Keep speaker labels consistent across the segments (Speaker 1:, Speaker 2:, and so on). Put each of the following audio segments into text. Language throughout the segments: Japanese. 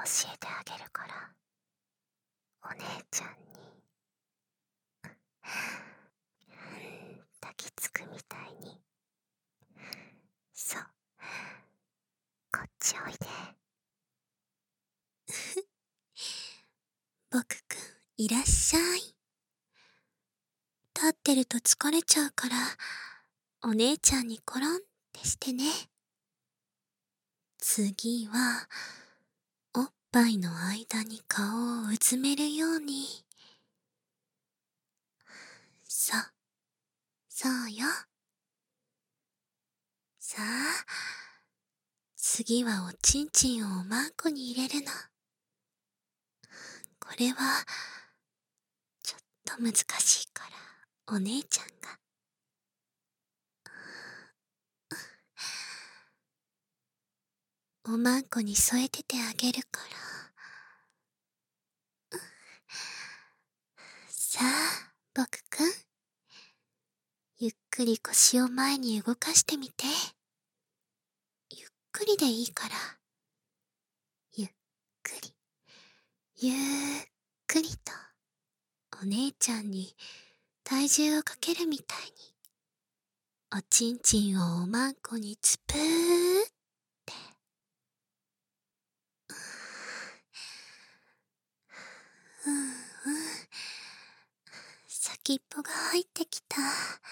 Speaker 1: 教えてあげるから、お姉ちゃんに抱きつくみたいに。そう、こっちおいで。
Speaker 2: 僕くん、いらっしゃい。立ってると疲れちゃうから、お姉ちゃんにコロンってしてね。次は、おっぱいの間に顔をうずめるように。そう、そうよ。さあ、次はおちんちんをおまんこに入れるの。これは、ちょっと難しいから、お姉ちゃんが。おまんこに添えててあげるから。さあ、僕くん。ゆっくり腰を前に動かしてみて。ゆっくりでいいから。ゆっくり、ゆっくりと、お姉ちゃんに体重をかけるみたいに、おちんちんをおまんこにつぷーって。うんうん。先っぽが入ってきた。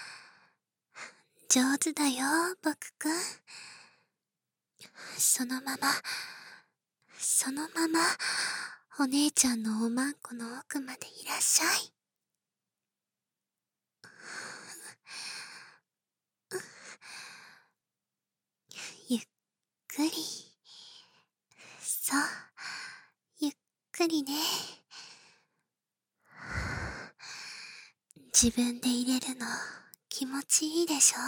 Speaker 2: 上手だよ、僕くん。そのまま、そのまま、お姉ちゃんのおまんこの奥までいらっしゃい。ゆっくり。そう、ゆっくりね。自分で入れるの気持ちいいでしょ？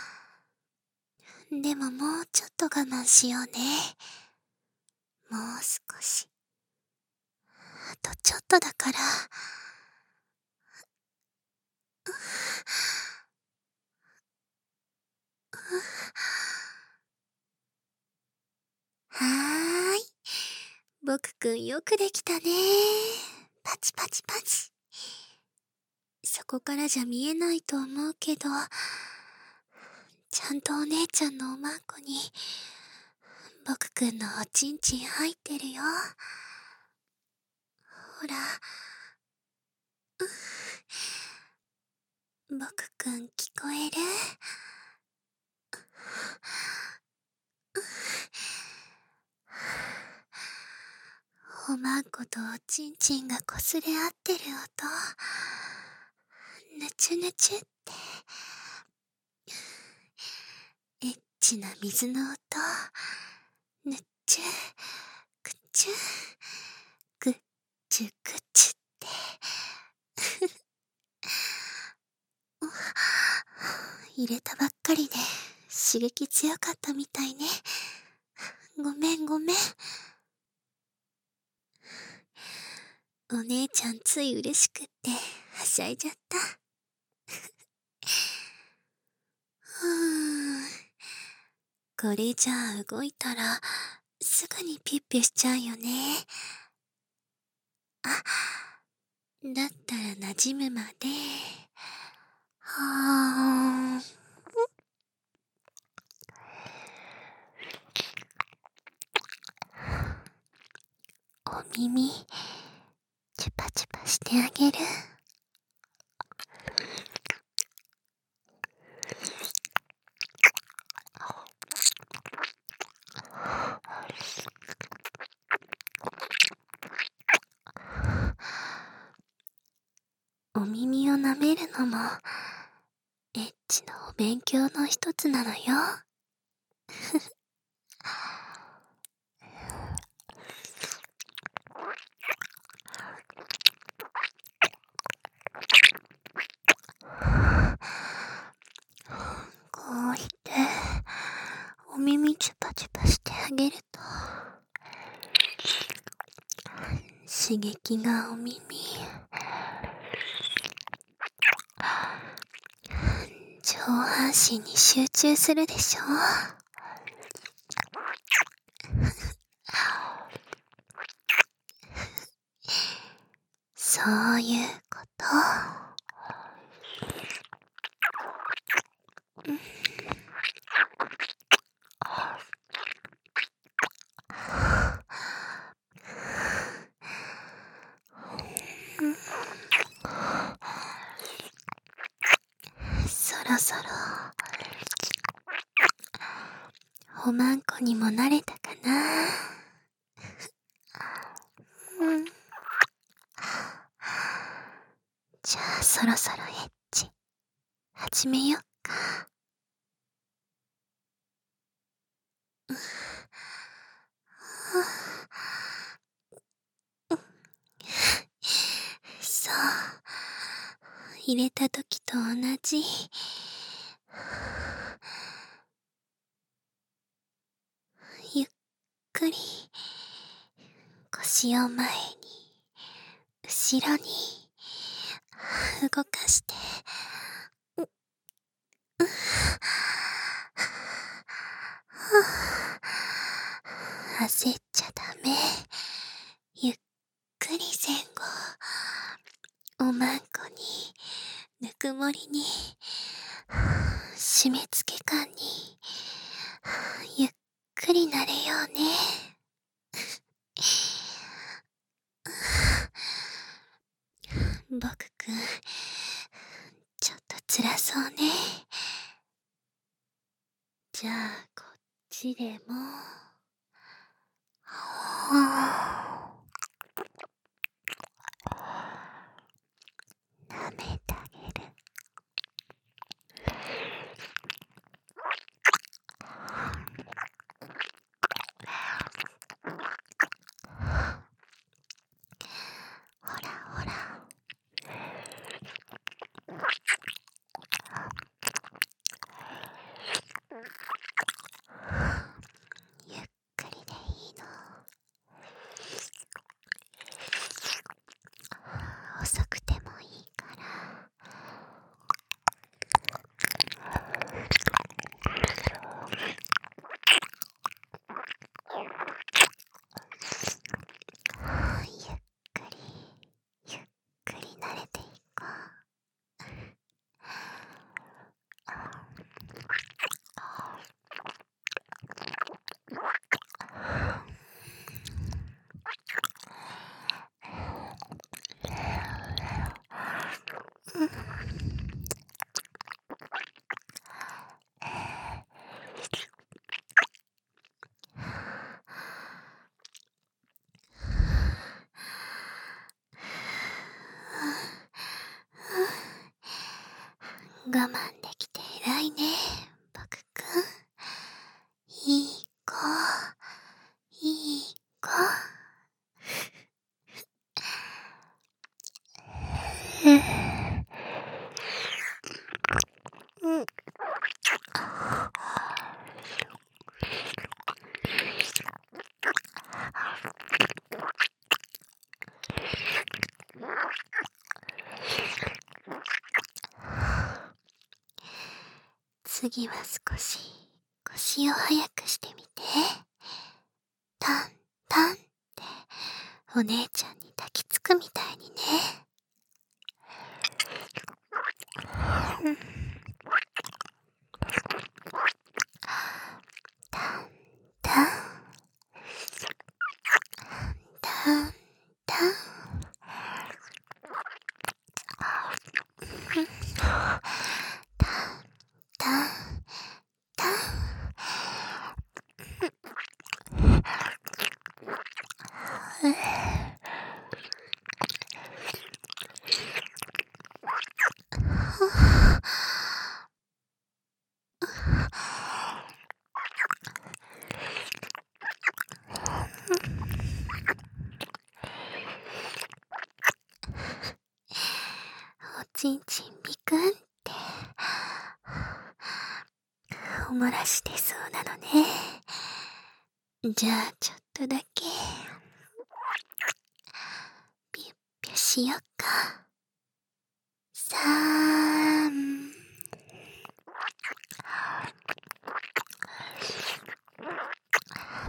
Speaker 2: でももうちょっと我慢しようね。もう少し。あとちょっとだから。はーい。僕くんよくできたね。パチパチパチ。そこからじゃ見えないと思うけど、ちゃんとお姉ちゃんのおまんこに、僕くんのおちんちん入ってるよ。ほら。僕くん聞こえる？おまんことおちんちんがこすれ合ってる音。ぬちゅぬちゅって。エッチな水の音。ぬっちゅ、くっちゅ、ぐっちゅぐっちゅって。入れたばっかりで刺激強かったみたいね。ごめんごめん。お姉ちゃんつい嬉しくってはしゃいじゃった。これじゃあ動いたらすぐにピュッピュしちゃうよね。あ、だったら馴染むまで。はーん。お耳、チュパチュパしてあげる。お耳を舐めるのも、エッチのお勉強の一つなのよ。こうして、お耳チュパチュパしてあげると、刺激がお耳、上半身に集中するでしょ。 そういうこと。そろそろおまんこにもなれたかな。じゃあそろそろエッチ始めよっか。そう、入れた時と同じ。ゆっくり腰を前に後ろに動かして、焦っちゃダメ。ゆっくり前後おまんこにぬくもりに締め付け感にゆっくりなれようね。僕くんちょっと辛そうね。じゃあこっちでも舐めてあげる。ほらほら、ゆっくりでいいの。遅くてもいいから。ゆっくりゆっくり慣れていこう。我慢できて偉いね、僕くん。いい子、いい子。次は少し腰を速くしてみて。タンタンってお姉ちゃんに抱きつくみたいにね。タンタンタンタンタンタン。おちんちんびくんっておもらし出そうなのね。じゃあちょっとだけピュッピュしよっ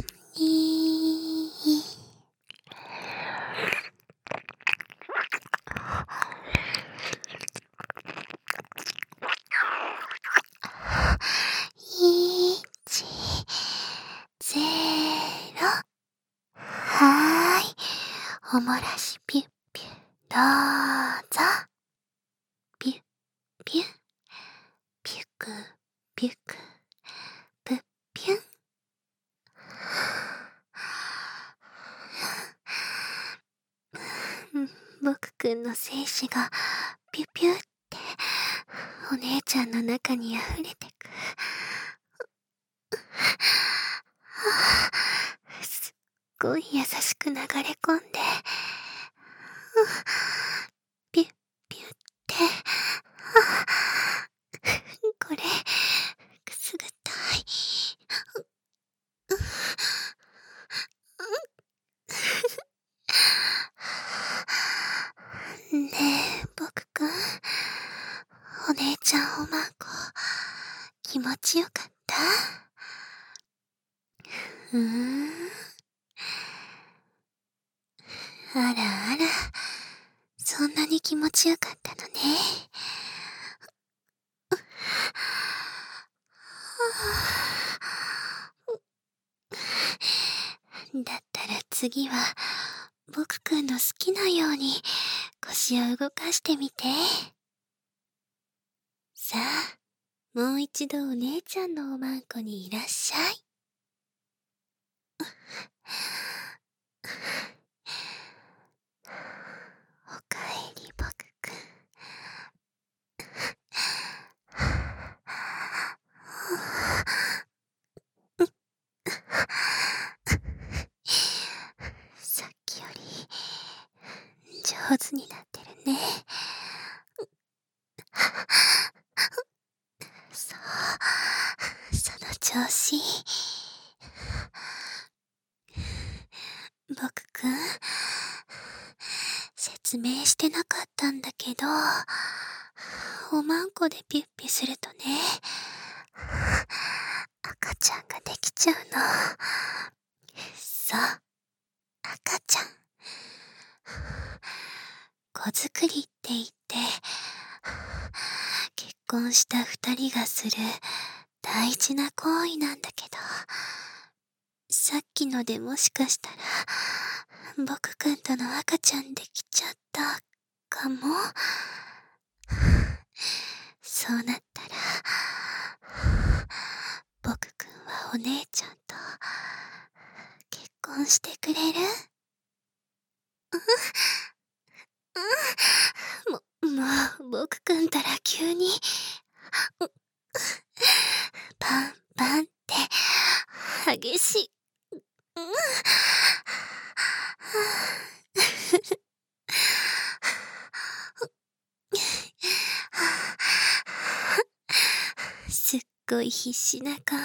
Speaker 2: か。3、2、 おもらしピュッピュ、どうぞ。ピュッピュッ、ピュクピュク、プッピュン。僕くんの精子がピュピュってお姉ちゃんの中に溢れてく。すっごい優しく流れ込んで、ピュッピュッって、これくすぐったい。ねえ、僕くん。お姉ちゃんおまんこ、気持ちよかった？あらあら、そんなに気持ちよかったのね。だったら次は、僕くんの好きなように腰を動かしてみて。さあ、もう一度お姉ちゃんのおまんこにいらっしゃい。おかえり僕くん。さっきより上手になってるね。そう、その調子。僕くん、説明してなかったんだけど、おまんこでピュッピュするとね、赤ちゃんができちゃうの。そう、赤ちゃん。子作りって言って、結婚した二人がする大事な行為なんだけど、さっきのでもしかしたら、僕くんとの赤ちゃんできちゃったかも。そうなったら、僕くんはお姉ちゃんと結婚してくれる？もう、僕くんたら急に、パンパンって激しい。すっごい必死な顔。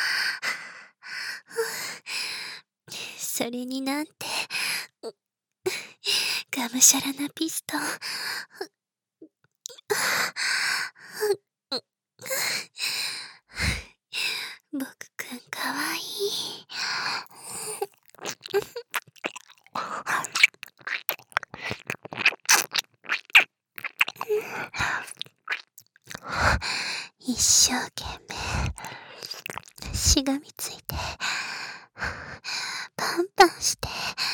Speaker 2: それになんて、がむしゃらなピストン。僕くんかわいい。一生懸命しがみついてパンパンして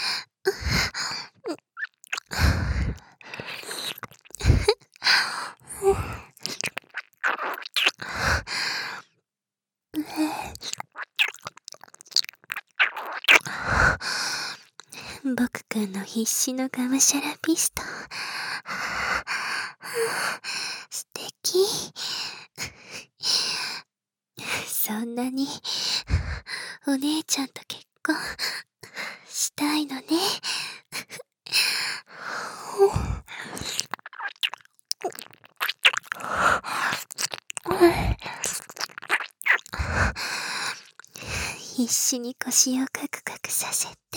Speaker 2: 僕くんの必死のがむしゃらピストン。素敵。そんなにお姉ちゃんと結婚したいのね。必死に腰をカクカクさせて、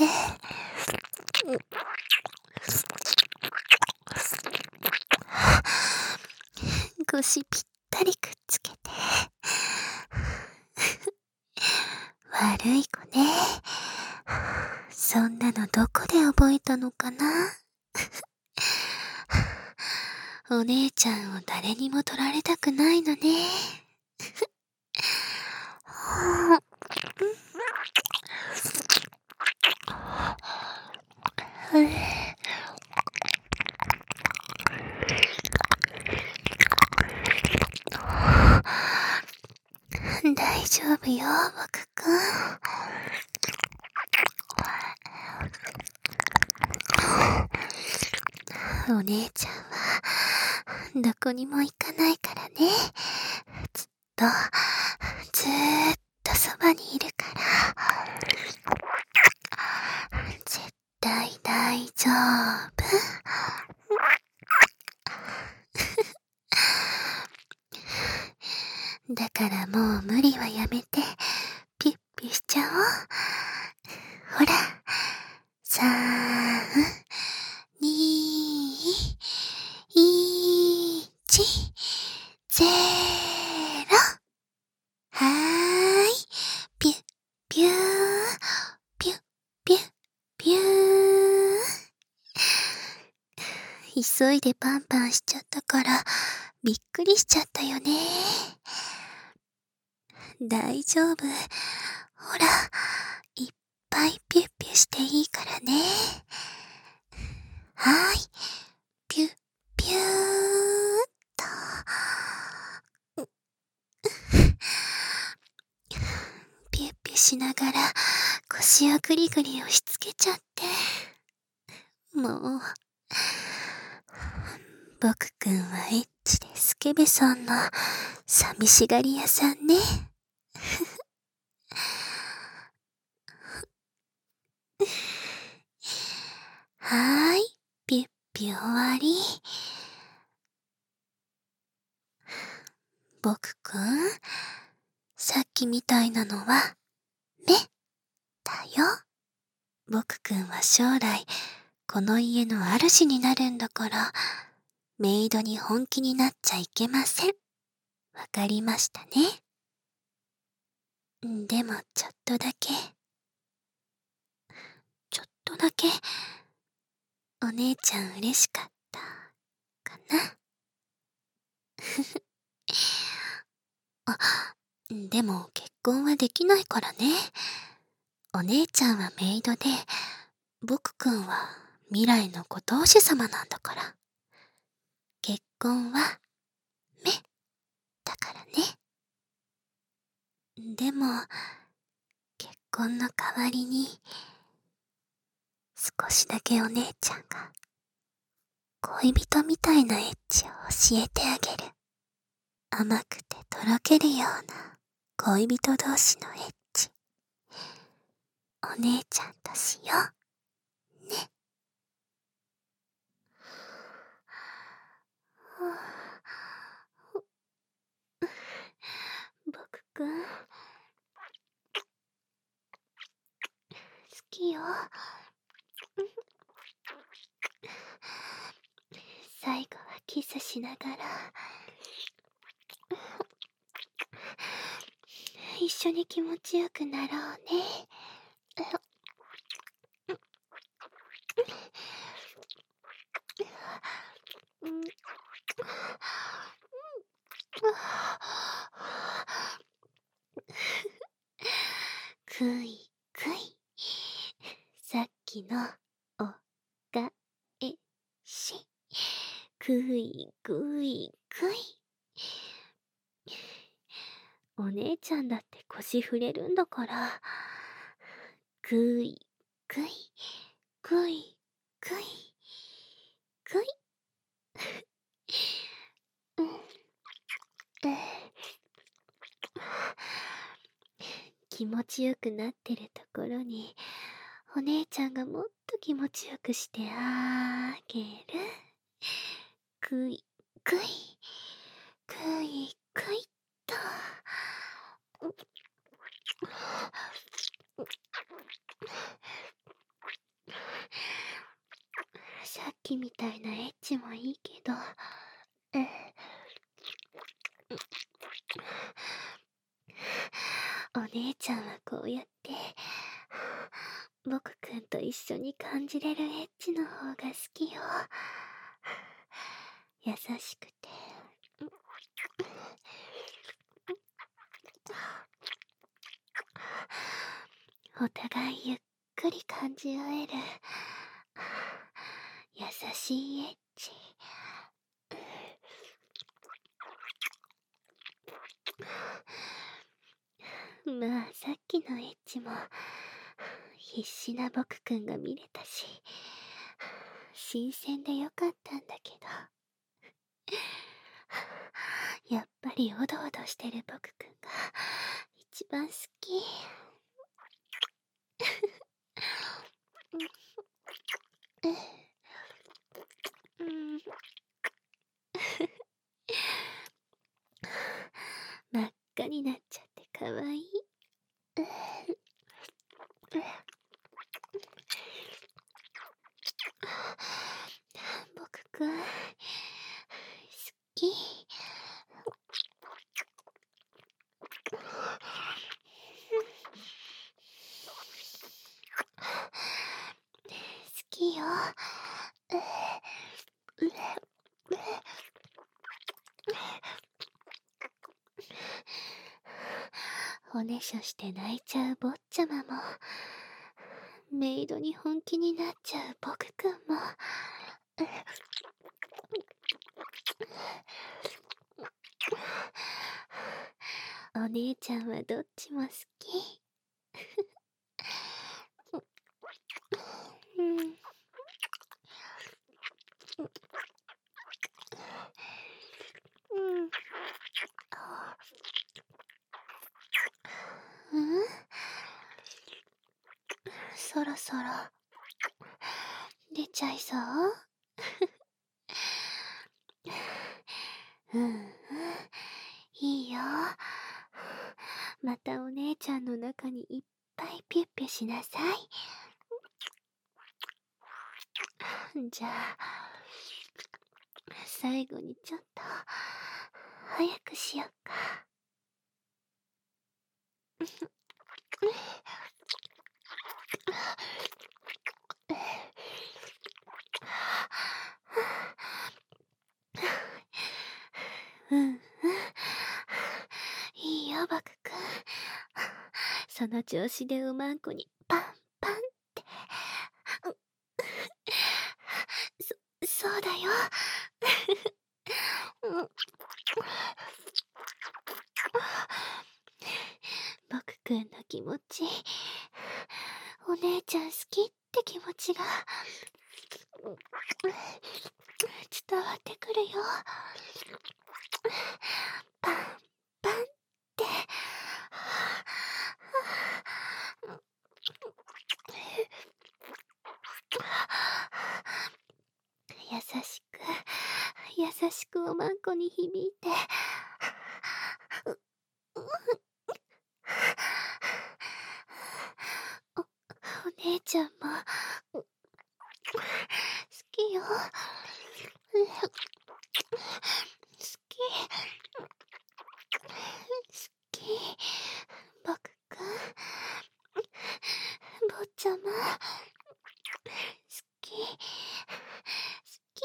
Speaker 2: 腰ぴったりくっつけて。悪い子ね。そんなのどこで覚えたのかな。お姉ちゃんを誰にも取られたくないのね。 丈夫よ、僕くん。お姉ちゃんは、どこにも行かないからね。ずっと、ずーっとそばにいるから。絶対大丈夫。だからもう無理はやめて、ピュッピュしちゃおう。ほら、3、2、1、0。はーい。ピュッピュー、ピュッピュッピュー。急いでパンパンしちゃったから、びっくりしちゃったよね。大丈夫。ほら、いっぱいピュッピュしていいからね。はーい。ピュッピューっと。ピュッピュしながら腰をグリグリ押し付けちゃって。もう、僕くんはエッチでスケベソンの寂しがり屋さんね。はーい、ピュッピュ終わり。僕くん、さっきみたいなのは、目、だよ。僕くんは将来、この家の主になるんだから、メイドに本気になっちゃいけません。わかりましたね。でも、ちょっとだけ、お姉ちゃん嬉しかったかな。あ、でも結婚はできないからね。お姉ちゃんはメイドで、僕くんは未来のご当主様なんだから。結婚は、目、だからね。でも、結婚の代わりに、少しだけお姉ちゃんが、恋人みたいなエッチを教えてあげる。甘くてとろけるような恋人同士のエッチ。お姉ちゃんとしよう。ね。僕くん、好きよ。最後はキスしながら、一緒に気持ちよくなろうね。くいくい。さっきのお返し。くいくいくい。お姉ちゃんだって腰触れるんだから。くいくいくいくいくい。気持ちよくなってるところに、お姉ちゃんがもっと気持ちよくしてあげる。くいくいくいくいっと。さっきみたいなエッチもいいけど、お姉ちゃんはこうやって僕くんと一緒に感じれるエッチの方が好きよ。優しくてお互いゆっくり感じ合える優しいエッチ。 まあさっきのエッチも必死な僕くんが見れたし、新鮮でよかったんだけど、やっぱりおどおどしてる僕くんが一番好き。うん、真っ赤になっちゃってかわいい。僕くん好き。好きよ。おねしょして泣いちゃう坊ちゃまも、メイドに本気になっちゃう僕くんも、お姉ちゃんはどっちも好き。うん。うん。うん、そろそろ出ちゃいそう。うんうん、いいよ。またお姉ちゃんの中にいっぱいピュッピュしなさい。じゃあ最後にちょっと早くしよっか。うんうん、いいよバクくん。その調子でおまんこにパンパンって。そうだよ。バクくんの気持ち、お姉ちゃん好きって気持ちが伝わってくるよ。パンパンって。優しく優しくおまんこに響いて、お姉ちゃんも好きよ。好き好き。バクくん、坊ちゃま好き好き。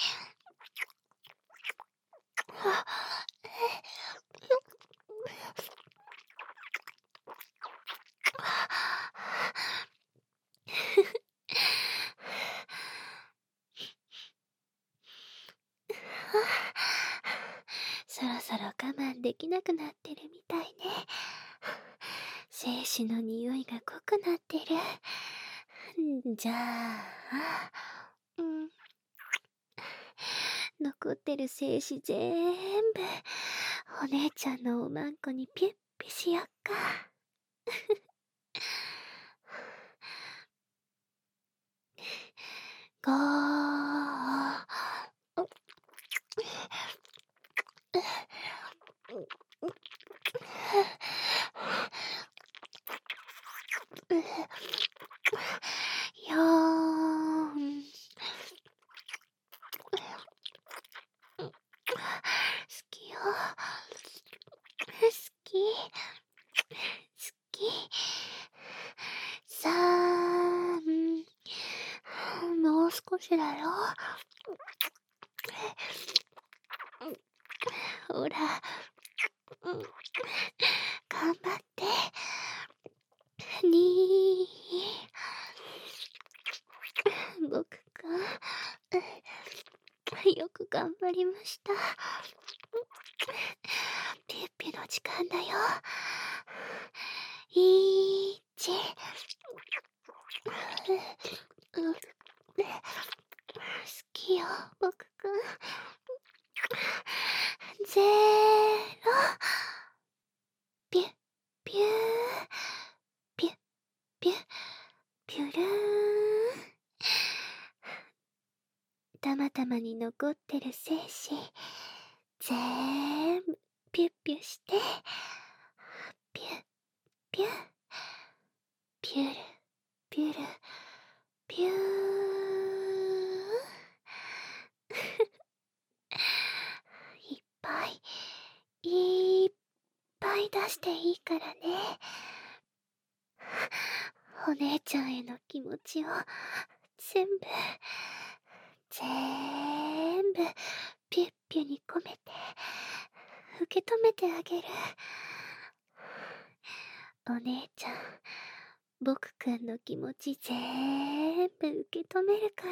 Speaker 2: そろそろ我慢できなくなってるみたいね。精子の匂いが濃くなってる。じゃあ、うん、残ってる精子ぜーんぶお姉ちゃんのおまんこにピュッピしよっか。ゴー。よーん。好きよ。好き。好き。さーん。もう少しだよ。ほら。頑張って。にー。僕くん、よく頑張りました。ピュッピュの時間だよ。 1、好きよ、僕くん。0、ピュッ、ピュー、ピュッ、ピュッ、ピュルーン。たまたまに残ってる精子、ぜーんぶ、ピュッピュして、ピュッ、ピュッ、ピュル、ピュル、ピュー。いっぱい、いっぱい出していいからね。お姉ちゃんへの気持ちを全部、全部、ピュッピュに込めて、受け止めてあげる。お姉ちゃん、僕くんの気持ち全部受け止めるから。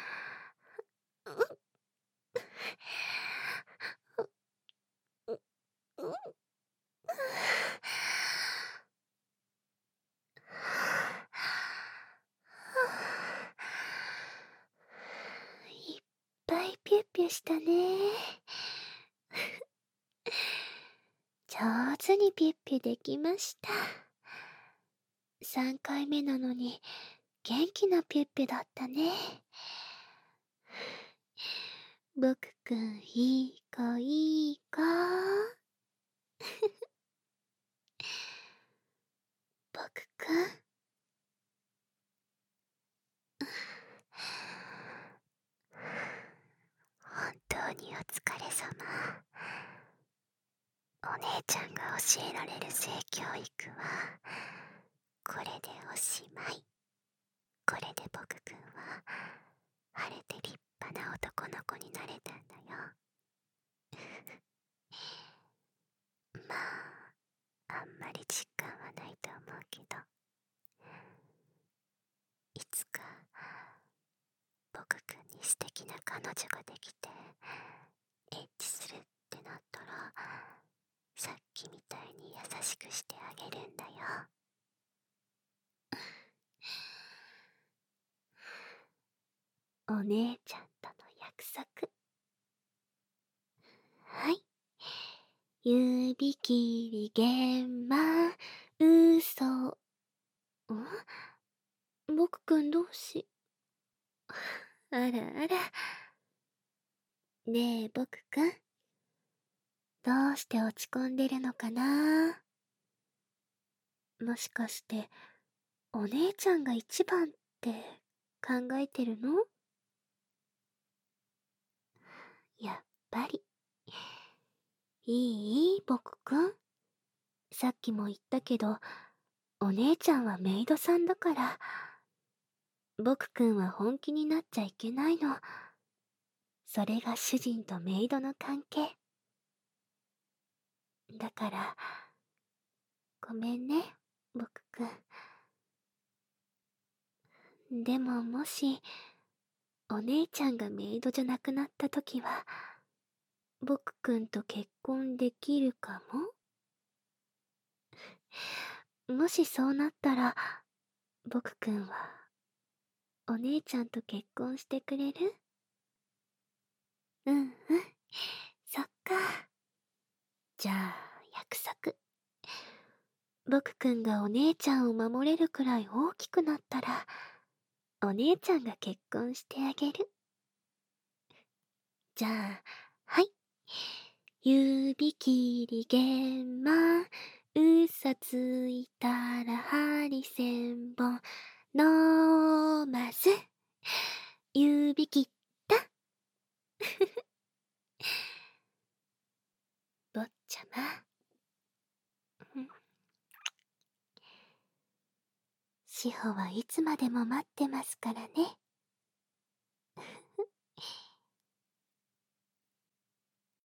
Speaker 2: いっぱいピュッピュしたね。上手にピュッピュできました。3回目なのに元気なピュッピュだったね。僕くんいい子いい子。僕くん。本当にお疲れ様。お姉ちゃんが教えられる性教育はこれでおしまい。これで僕くんは晴れて立派な男の子になれたんだよ。まあ、あんまり実感はないと思うけど、いつか僕くんに素敵な彼女ができてエッチするってなったら、さっきみたいに優しくしてあげるんだよ。お姉ちゃんとの約束。はい。指切り玄満嘘。僕くんどうし。あらあら。ねえ僕くん、どうして落ち込んでるのかな。もしかしてお姉ちゃんが一番って考えてるの？やっぱり。いい僕くん。さっきも言ったけど、お姉ちゃんはメイドさんだから、僕くんは本気になっちゃいけないの。それが主人とメイドの関係。だから、ごめんね、僕くん。でももし、お姉ちゃんがメイドじゃなくなった時は、僕くんと結婚できるかも？もしそうなったら、僕くんは、お姉ちゃんと結婚してくれる？うんうん、そっか。じゃあ、約束。僕くんがお姉ちゃんを守れるくらい大きくなったら、お姉ちゃんが結婚してあげる。じゃあ、はい。指切り玄満、嘘ついたら針千本、のまず、指切った。坊ちゃま。志保はいつまでも待ってますからね。